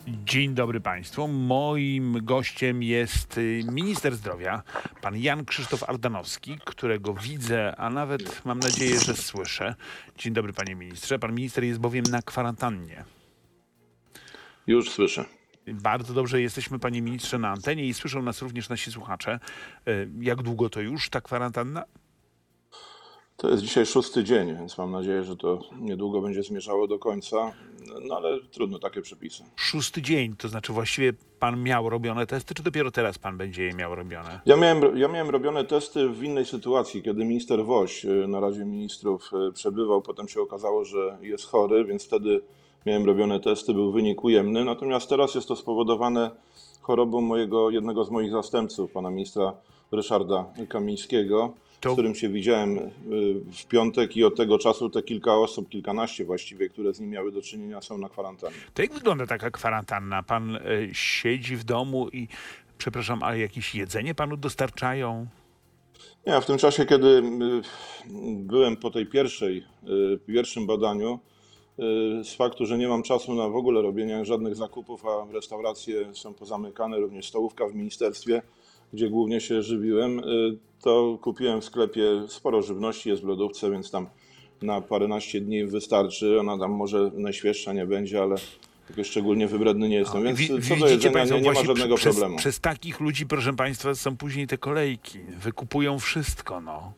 Dzień dobry Państwu. Moim gościem jest minister zdrowia, pan Jan Krzysztof Ardanowski, którego widzę, a nawet mam nadzieję, że słyszę. Dzień dobry panie ministrze. Pan minister jest bowiem na kwarantannie. Już słyszę. Bardzo dobrze jesteśmy, panie ministrze, na antenie i słyszą nas również nasi słuchacze. Jak długo to już ta kwarantanna? To jest dzisiaj 6. dzień, więc mam nadzieję, że to niedługo będzie zmierzało do końca, no ale trudno, takie przepisy. 6. dzień, to znaczy właściwie pan miał robione testy, czy dopiero teraz pan będzie je miał robione? Ja miałem robione testy w innej sytuacji, kiedy minister Woś na Radzie Ministrów przebywał, potem się okazało, że jest chory, więc wtedy miałem robione testy, był wynik ujemny, natomiast teraz jest to spowodowane chorobą jednego z moich zastępców, pana ministra Ryszarda Kamińskiego, z którym się widziałem w piątek i od tego czasu te kilka osób, kilkanaście właściwie, które z nim miały do czynienia, są na kwarantannie. To jak wygląda taka kwarantanna? Pan siedzi w domu i, przepraszam, ale jakieś jedzenie panu dostarczają? Nie, w tym czasie, kiedy byłem po tej pierwszym badaniu, z faktu, że nie mam czasu na w ogóle robienie żadnych zakupów, a restauracje są pozamykane, również stołówka w ministerstwie, gdzie głównie się żywiłem, to kupiłem w sklepie sporo żywności, jest w lodówce, więc tam na paręnaście dni wystarczy. Ona tam może najświeższa nie będzie, ale jakoś szczególnie wybredny nie jestem, więc co do jedzenia państwo, nie ma żadnego problemu. Przez takich ludzi, proszę państwa, są później te kolejki. Wykupują wszystko, no.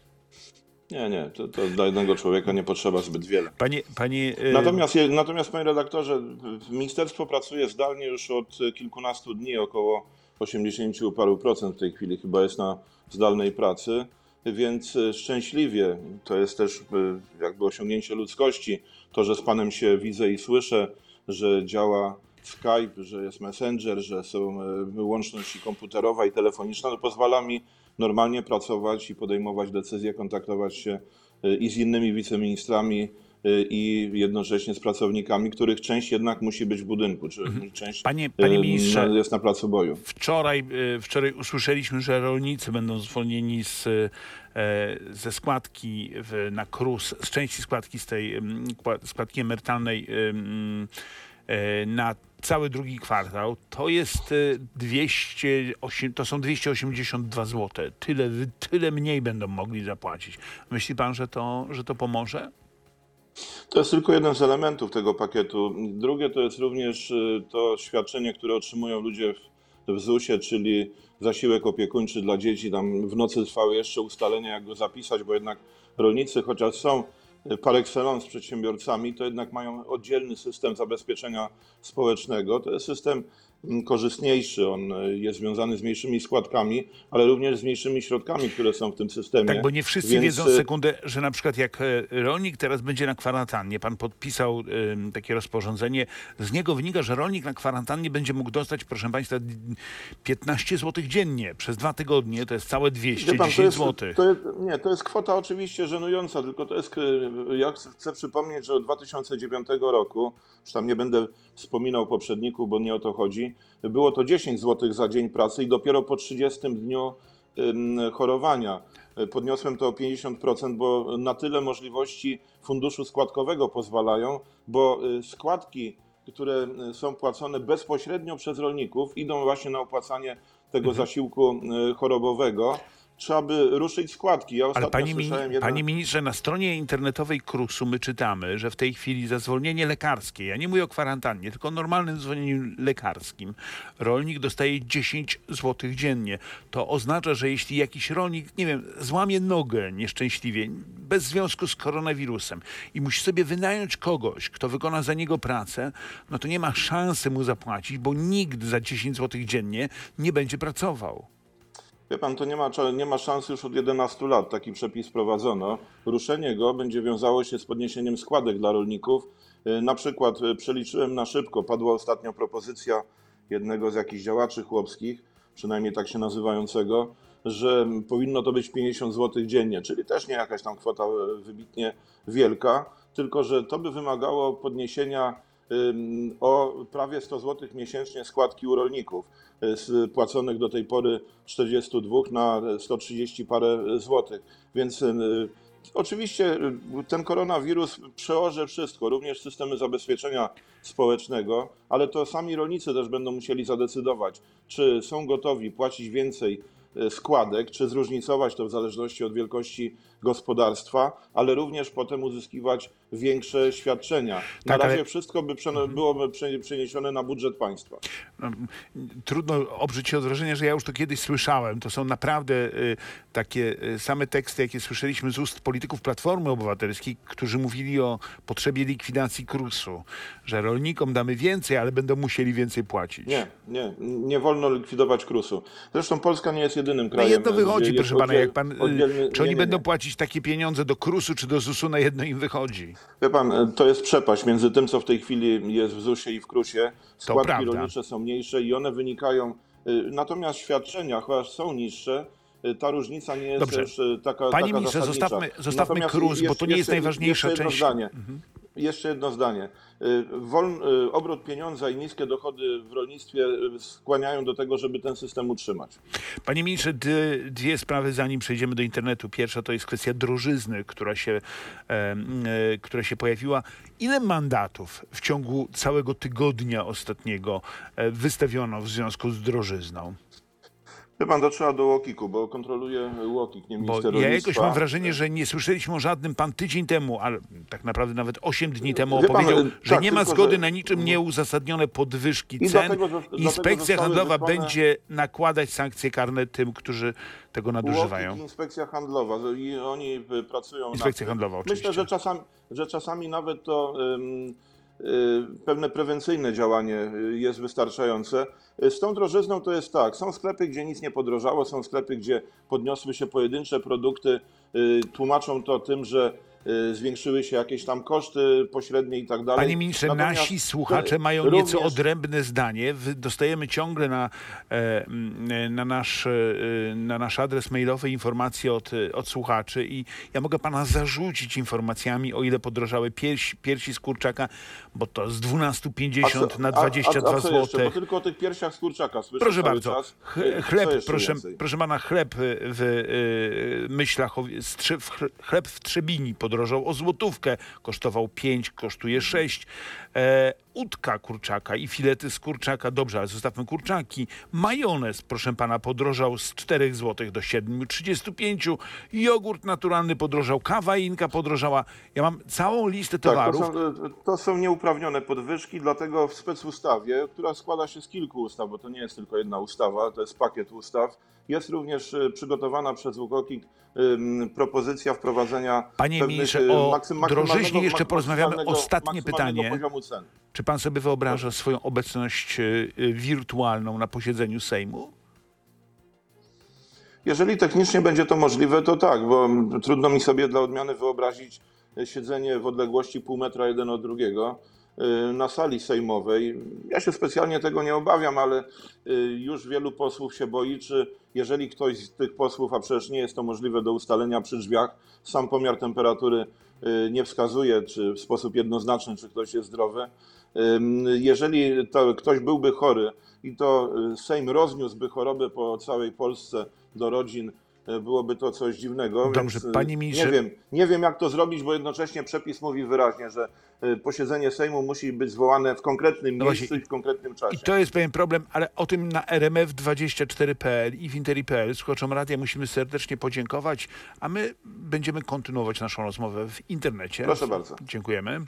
Nie, to dla jednego człowieka nie potrzeba zbyt wiele. Natomiast panie redaktorze, ministerstwo pracuje zdalnie już od kilkunastu dni, około 80 paru procent w tej chwili chyba jest na zdalnej pracy, więc szczęśliwie, to jest też jakby osiągnięcie ludzkości, to, że z panem się widzę i słyszę, że działa Skype, że jest Messenger, że są łączności komputerowa i telefoniczna, to pozwala mi normalnie pracować i podejmować decyzje, kontaktować się i z innymi wiceministrami, i jednocześnie z pracownikami, których część jednak musi być w budynku, czy część Panie ministrze, jest na placu boju. Wczoraj usłyszeliśmy, że rolnicy będą zwolnieni ze składki na KRUS, z części składki z tej składki emerytalnej na cały drugi kwartał. To jest to są 282 zł. Tyle mniej będą mogli zapłacić. Myśli pan, że to pomoże? To jest tylko jeden z elementów tego pakietu. Drugie to jest również to świadczenie, które otrzymują ludzie w ZUS-ie, czyli zasiłek opiekuńczy dla dzieci. Tam w nocy trwały jeszcze ustalenia, jak go zapisać, bo jednak rolnicy, chociaż są par excellence przedsiębiorcami, to jednak mają oddzielny system zabezpieczenia społecznego. To jest system korzystniejszy, on jest związany z mniejszymi składkami, ale również z mniejszymi środkami, które są w tym systemie. Tak, bo nie wszyscy wiedzą, sekundę, że na przykład jak rolnik teraz będzie na kwarantannie, pan podpisał takie rozporządzenie, z niego wynika, że rolnik na kwarantannie będzie mógł dostać, proszę państwa, 15 zł dziennie przez 2 tygodnie, to jest całe 210 zł. To jest kwota oczywiście żenująca, tylko to jest, ja chcę przypomnieć, że od 2009 roku, już tam nie będę wspominał poprzedników, bo nie o to chodzi, było to 10 zł za dzień pracy i dopiero po 30 dniu chorowania podniosłem to o 50%, bo na tyle możliwości funduszu składkowego pozwalają, bo składki, które są płacone bezpośrednio przez rolników, idą właśnie na opłacanie tego zasiłku chorobowego. Trzeba by ruszyć składki. Ale panie ministrze, na stronie internetowej KRUS-u my czytamy, że w tej chwili za zwolnienie lekarskie, ja nie mówię o kwarantannie, tylko o normalnym zwolnieniu lekarskim, rolnik dostaje 10 zł dziennie. To oznacza, że jeśli jakiś rolnik, nie wiem, złamie nogę nieszczęśliwie, bez związku z koronawirusem i musi sobie wynająć kogoś, kto wykona za niego pracę, no to nie ma szansy mu zapłacić, bo nikt za 10 zł dziennie nie będzie pracował. Wie pan, to nie ma szans już od 11 lat. Taki przepis wprowadzono. Ruszenie go będzie wiązało się z podniesieniem składek dla rolników. Na przykład przeliczyłem na szybko, padła ostatnio propozycja jednego z jakichś działaczy chłopskich, przynajmniej tak się nazywającego, że powinno to być 50 zł dziennie, czyli też nie jakaś tam kwota wybitnie wielka, tylko że to by wymagało podniesienia o prawie 100 zł miesięcznie składki u rolników, z płaconych do tej pory 42 na 130 parę złotych. Więc Oczywiście ten koronawirus przeorze wszystko, również systemy zabezpieczenia społecznego, ale to sami rolnicy też będą musieli zadecydować, czy są gotowi płacić więcej składek, czy zróżnicować to w zależności od wielkości gospodarstwa, ale również potem uzyskiwać większe świadczenia. Na razie wszystko byłoby przeniesione na budżet państwa. Trudno oprzeć się od wrażenia, że ja już to kiedyś słyszałem. To są naprawdę takie same teksty, jakie słyszeliśmy z ust polityków Platformy Obywatelskiej, którzy mówili o potrzebie likwidacji KRUS-u, że rolnikom damy więcej, ale będą musieli więcej płacić. Nie wolno likwidować KRUS-u. Zresztą Polska nie jest jedynym krajem. Jedno wychodzi, proszę pana, jak pan, czy oni będą płacić takie pieniądze do KRUS-u czy do ZUS-u, na jedno im wychodzi. Wie pan, to jest przepaść między tym, co w tej chwili jest w ZUS-ie i w KRUS-ie. Składki rolnicze są mniejsze i one wynikają, natomiast świadczenia, chociaż są niższe, ta różnica nie jest też taka Panie ministrze, zostawmy KRUS, bo to nie jest najważniejsza część. Jeszcze jedno zdanie. Obrót pieniądza i niskie dochody w rolnictwie skłaniają do tego, żeby ten system utrzymać. Panie ministrze, dwie sprawy, zanim przejdziemy do internetu. Pierwsza to jest kwestia drożyzny, która się pojawiła. Ile mandatów w ciągu całego tygodnia ostatniego wystawiono w związku z drożyzną? Wie pan, to trzeba do UOKiK-u, bo kontroluje UOKiK, nie minister rolnictwa. Ja jakoś mam wrażenie, że nie słyszeliśmy o żadnym. Pan tydzień temu, ale tak naprawdę nawet 8 dni temu opowiedział, że nie ma zgody na niczym nieuzasadnione podwyżki cen. Inspekcja handlowa będzie nakładać sankcje karne tym, którzy tego nadużywają. UOKiK, Inspekcja handlowa i oni pracują Inspekcja handlowa oczywiście. Myślę, że czasami nawet to pewne prewencyjne działanie jest wystarczające. Z tą drożyzną to jest tak, są sklepy, gdzie nic nie podrożało, są sklepy, gdzie podniosły się pojedyncze produkty, tłumaczą to tym, że zwiększyły się jakieś tam koszty pośrednie i tak dalej. Panie ministrze, nasi słuchacze mają nieco odrębne zdanie. Dostajemy ciągle na nasz adres mailowy informacje od słuchaczy i ja mogę pana zarzucić informacjami, o ile podrożały piersi z kurczaka, bo to z 12,50 na 22 zł. Bo tylko o tych piersiach z kurczaka słyszę. Proszę bardzo. Czas. Chleb, proszę pana, chleb w Myślach, chleb w Trzebini podrożał o złotówkę, kosztował 5, kosztuje 6. Udka kurczaka i filety z kurczaka, dobrze, ale zostawmy kurczaki. Majonez, proszę pana, podrożał z 4 zł do 7,35. Jogurt naturalny podrożał, kawa inka podrożała. Ja mam całą listę towarów. Tak, to są nieuprawnione podwyżki, dlatego w specustawie, która składa się z kilku ustaw, bo to nie jest tylko jedna ustawa, to jest pakiet ustaw, jest również przygotowana przez UOKiK propozycja wprowadzenia Panie ministrze, o drożyźnie jeszcze porozmawiamy. Ostatnie pytanie. Poziomu cen. Czy pan sobie wyobraża swoją obecność wirtualną na posiedzeniu Sejmu? Jeżeli technicznie będzie to możliwe, to tak, bo trudno mi sobie dla odmiany wyobrazić siedzenie w odległości pół metra jeden od drugiego na sali sejmowej. Ja się specjalnie tego nie obawiam, ale już wielu posłów się boi, czy jeżeli ktoś z tych posłów, a przecież nie jest to możliwe do ustalenia przy drzwiach, sam pomiar temperatury nie wskazuje, czy w sposób jednoznaczny, czy ktoś jest zdrowy. Jeżeli ktoś byłby chory i to Sejm rozniósłby chorobę po całej Polsce do rodzin, byłoby to coś dziwnego. Dobrze, więc panie ministrze. Nie wiem, jak to zrobić, bo jednocześnie przepis mówi wyraźnie, że posiedzenie Sejmu musi być zwołane w konkretnym miejscu i w konkretnym czasie. I to jest pewien problem, ale o tym na rmf24.pl i w interi.pl słuchaczom radia musimy serdecznie podziękować, a my będziemy kontynuować naszą rozmowę w internecie. Proszę bardzo. Dziękujemy.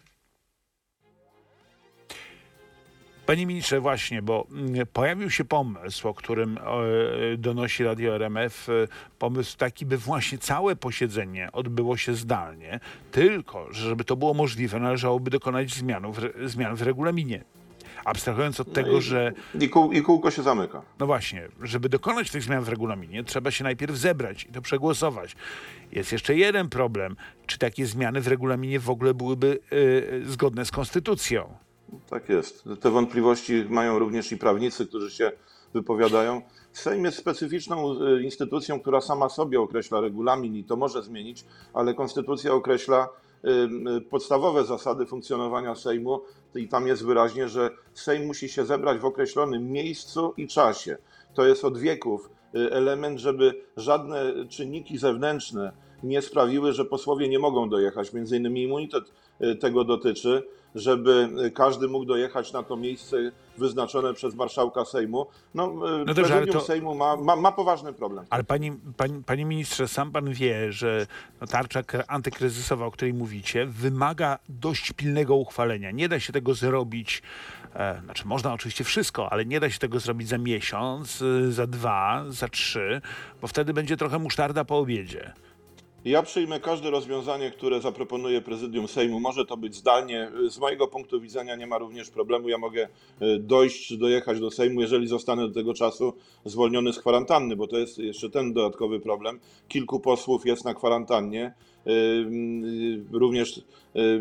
Panie ministrze, właśnie, bo pojawił się pomysł, o którym donosi Radio RMF, pomysł taki, by właśnie całe posiedzenie odbyło się zdalnie, tylko że żeby to było możliwe, należałoby dokonać zmian w regulaminie. Abstrahując od tego, że... I kółko się zamyka. No właśnie, żeby dokonać tych zmian w regulaminie, trzeba się najpierw zebrać i to przegłosować. Jest jeszcze jeden problem. Czy takie zmiany w regulaminie w ogóle byłyby zgodne z konstytucją? Tak jest. Te wątpliwości mają również i prawnicy, którzy się wypowiadają. Sejm jest specyficzną instytucją, która sama sobie określa regulamin i to może zmienić, ale konstytucja określa podstawowe zasady funkcjonowania Sejmu i tam jest wyraźnie, że Sejm musi się zebrać w określonym miejscu i czasie. To jest od wieków element, żeby żadne czynniki zewnętrzne, nie sprawiły, że posłowie nie mogą dojechać. Między innymi immunitet tego dotyczy, żeby każdy mógł dojechać na to miejsce wyznaczone przez marszałka Sejmu. Dobrze, Prezydium Sejmu ma poważny problem. Ale panie ministrze, sam pan wie, że tarcza antykryzysowa, o której mówicie, wymaga dość pilnego uchwalenia. Nie da się tego zrobić, znaczy można oczywiście wszystko, ale nie da się tego zrobić za miesiąc, za 2, za 3, bo wtedy będzie trochę musztarda po obiedzie. Ja przyjmę każde rozwiązanie, które zaproponuje Prezydium Sejmu. Może to być zdalnie. Z mojego punktu widzenia nie ma również problemu. Ja mogę dojechać do Sejmu, jeżeli zostanę do tego czasu zwolniony z kwarantanny, bo to jest jeszcze ten dodatkowy problem. Kilku posłów jest na kwarantannie. Również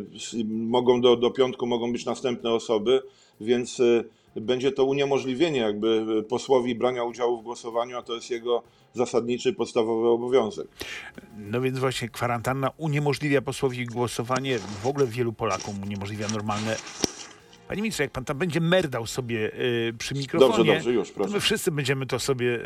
do piątku mogą być następne osoby, więc będzie to uniemożliwienie jakby posłowi brania udziału w głosowaniu, a to jest jego zasadniczy, podstawowy obowiązek. No więc właśnie kwarantanna uniemożliwia posłowi głosowanie, w ogóle wielu Polakom uniemożliwia normalne. Panie ministrze, jak pan tam będzie merdał sobie przy mikrofonie, dobrze, już, proszę. To my wszyscy będziemy to sobie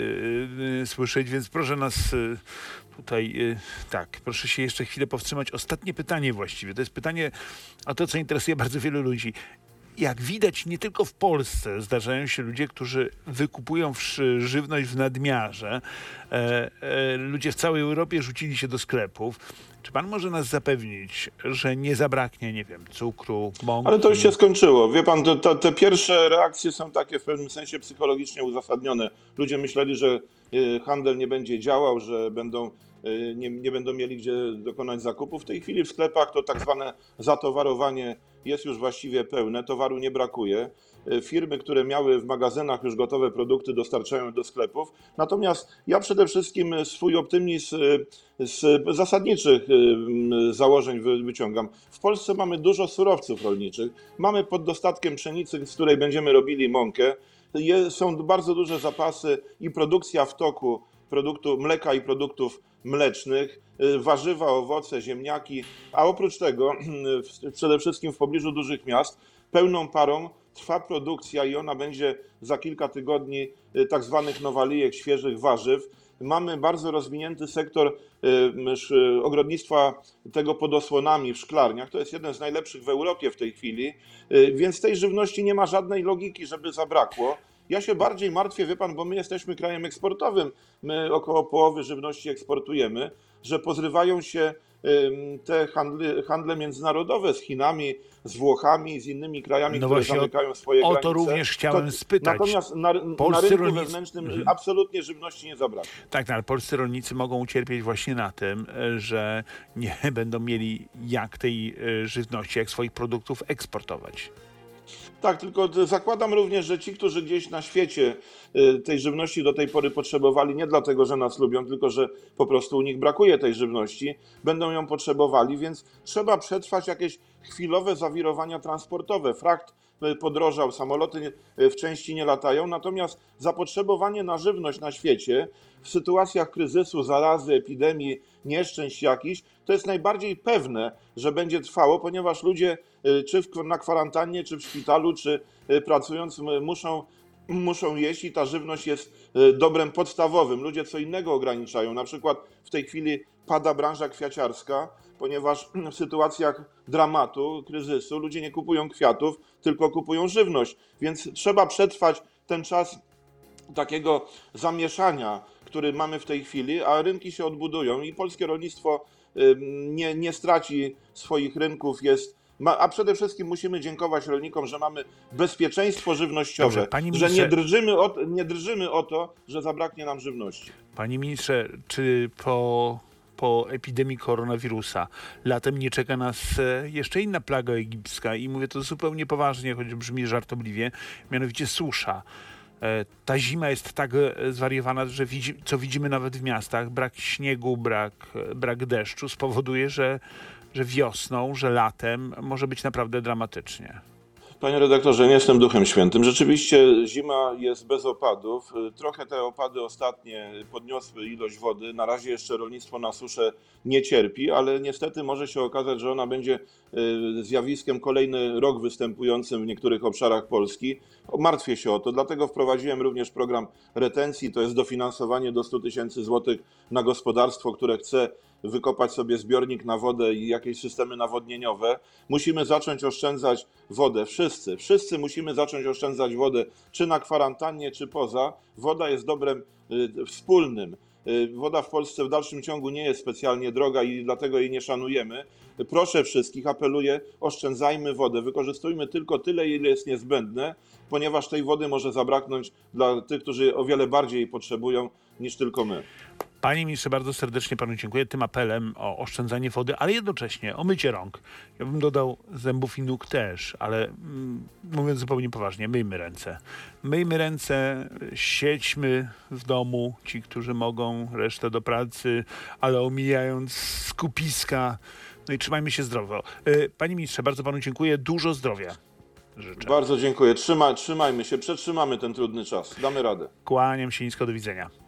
słyszeć, więc proszę nas tutaj, tak, proszę się jeszcze chwilę powstrzymać. Ostatnie pytanie właściwie, to jest pytanie o to, co interesuje bardzo wielu ludzi. Jak widać, nie tylko w Polsce zdarzają się ludzie, którzy wykupują żywność w nadmiarze. Ludzie w całej Europie rzucili się do sklepów. Czy pan może nas zapewnić, że nie zabraknie, nie wiem, cukru, mąki? Ale to już się skończyło. Wie pan, te pierwsze reakcje są takie w pewnym sensie psychologicznie uzasadnione. Ludzie myśleli, że handel nie będzie działał, że nie będą mieli gdzie dokonać zakupów. W tej chwili w sklepach to tak zwane zatowarowanie jest już właściwie pełne, towaru nie brakuje. Firmy, które miały w magazynach już gotowe produkty, dostarczają do sklepów. Natomiast ja przede wszystkim swój optymizm z zasadniczych założeń wyciągam. W Polsce mamy dużo surowców rolniczych. Mamy pod dostatkiem pszenicy, z której będziemy robili mąkę. Są bardzo duże zapasy i produkcja w toku produktu mleka i produktów mlecznych, warzywa, owoce, ziemniaki, a oprócz tego przede wszystkim w pobliżu dużych miast pełną parą trwa produkcja i ona będzie za kilka tygodni tak zwanych nowalijek, świeżych warzyw. Mamy bardzo rozwinięty sektor ogrodnictwa tego pod osłonami w szklarniach. To jest jeden z najlepszych w Europie w tej chwili, więc tej żywności nie ma żadnej logiki, żeby zabrakło. Ja się bardziej martwię, wie pan, bo my jesteśmy krajem eksportowym, my około połowy żywności eksportujemy, że pozrywają się te handle międzynarodowe z Chinami, z Włochami, z innymi krajami, które zamykają swoje granice. O to również chciałem spytać. Natomiast na rynku wewnętrznym absolutnie żywności nie zabraknie. Tak, ale polscy rolnicy mogą ucierpieć właśnie na tym, że nie będą mieli jak tej żywności, jak swoich produktów eksportować. Tak, tylko zakładam również, że ci, którzy gdzieś na świecie tej żywności do tej pory potrzebowali, nie dlatego, że nas lubią, tylko że po prostu u nich brakuje tej żywności, będą ją potrzebowali, więc trzeba przetrwać jakieś chwilowe zawirowania transportowe. Frakt podrożał, samoloty w części nie latają, natomiast zapotrzebowanie na żywność na świecie w sytuacjach kryzysu, zarazy, epidemii, nieszczęść jakichś, to jest najbardziej pewne, że będzie trwało, ponieważ ludzie czy na kwarantannie, czy w szpitalu, czy pracując muszą jeść i ta żywność jest dobrem podstawowym. Ludzie co innego ograniczają. Na przykład w tej chwili pada branża kwiaciarska, ponieważ w sytuacjach dramatu, kryzysu ludzie nie kupują kwiatów, tylko kupują żywność. Więc trzeba przetrwać ten czas takiego zamieszania, który mamy w tej chwili, a rynki się odbudują i polskie rolnictwo nie straci swoich rynków, a przede wszystkim musimy dziękować rolnikom, że mamy bezpieczeństwo żywnościowe. Dobrze, panie ministrze, że nie drżymy o to, że zabraknie nam żywności. Panie ministrze, czy po epidemii koronawirusa latem nie czeka nas jeszcze inna plaga egipska i mówię to zupełnie poważnie, choć brzmi żartobliwie, mianowicie susza. Ta zima jest tak zwariowana, że co widzimy nawet w miastach, brak śniegu, brak deszczu spowoduje, że wiosną, że latem może być naprawdę dramatycznie. Panie redaktorze, nie jestem Duchem Świętym. Rzeczywiście zima jest bez opadów. Trochę te opady ostatnie podniosły ilość wody. Na razie jeszcze rolnictwo na suszę nie cierpi, ale niestety może się okazać, że ona będzie zjawiskiem kolejny rok występującym w niektórych obszarach Polski. Martwię się o to, dlatego wprowadziłem również program retencji. To jest dofinansowanie do 100 000 złotych na gospodarstwo, które chce wykopać sobie zbiornik na wodę i jakieś systemy nawodnieniowe. Musimy zacząć oszczędzać wodę. Wszyscy musimy zacząć oszczędzać wodę, czy na kwarantannie, czy poza. Woda jest dobrem wspólnym. Woda w Polsce w dalszym ciągu nie jest specjalnie droga i dlatego jej nie szanujemy. Proszę wszystkich, apeluję, oszczędzajmy wodę, wykorzystujmy tylko tyle, ile jest niezbędne, ponieważ tej wody może zabraknąć dla tych, którzy o wiele bardziej jej potrzebują niż tylko my. Panie ministrze, bardzo serdecznie panu dziękuję tym apelem o oszczędzanie wody, ale jednocześnie o mycie rąk. Ja bym dodał zębów i nóg też, ale mówiąc zupełnie poważnie, myjmy ręce. Myjmy ręce, siedźmy w domu, ci, którzy mogą, resztę do pracy, ale omijając skupiska. No i trzymajmy się zdrowo. Panie ministrze, bardzo panu dziękuję. Dużo zdrowia życzę. Bardzo dziękuję. Trzymajmy się, przetrzymamy ten trudny czas. Damy radę. Kłaniam się nisko, do widzenia.